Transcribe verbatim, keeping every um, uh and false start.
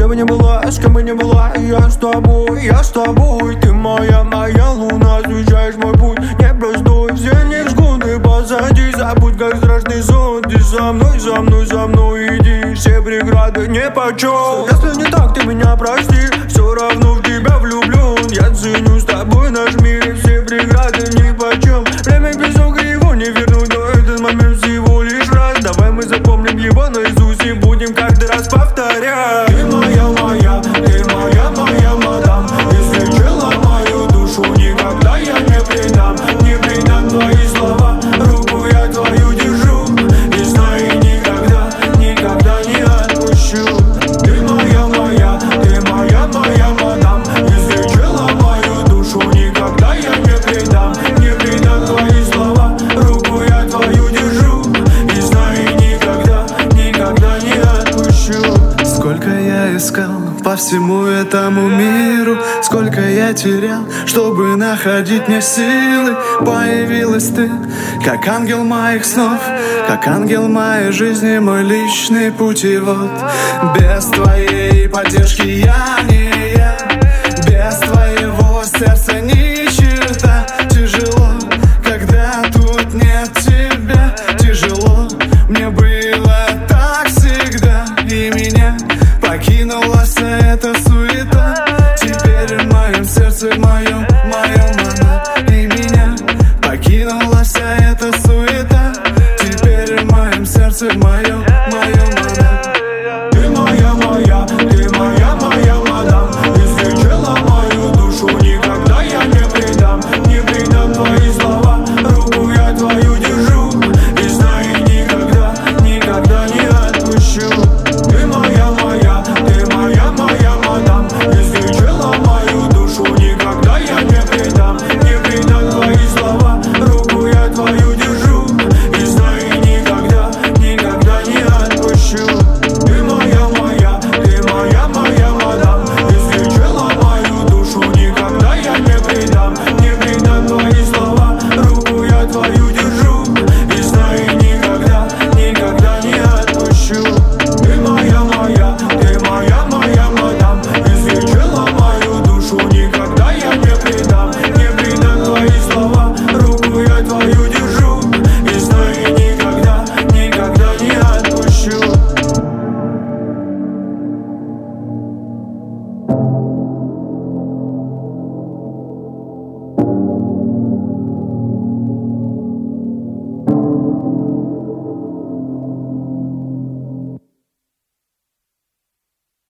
бы ни была, с кем бы ни была, я с тобой, я с тобой. Ты моя, моя луна, освещаешь мой путь непростой. Все невзгоды позади, забудь, как страшный сон. Ты со мной, за мной, за мной иди, все преграды нипочем. Если не так, ты меня прости, все равно в тебя влюблен. Я ценю с тобой наш мир, все преграды нипочем. Время песок, его не вернуть, но этот момент всего лишь раз. Давай мы запомним его наизусть и будем каждый раз повторять. Ты моя, моя, ты моя, моя мадам. Излечила мою душу, никогда я не предам. Не предам твои слова, руку я твою держу. И знаю, никогда, никогда не отпущу. Ты моя, моя, ты моя, моя мадам. Излечила мою душу, никогда я не предам. Не предам твои слова, руку я твою держу. И знаю, никогда, никогда не отпущу. Сколько я искал по всему этому миру, сколько я терял, чтобы находить мне силы. Появилась ты, как ангел моих снов, как ангел моей жизни, мой личный путевод. Без твоей поддержки я не я, без твоего сердца ни черта. Тяжело, когда тут нет тебя, тяжело, мне было так всегда. И меня покинула эта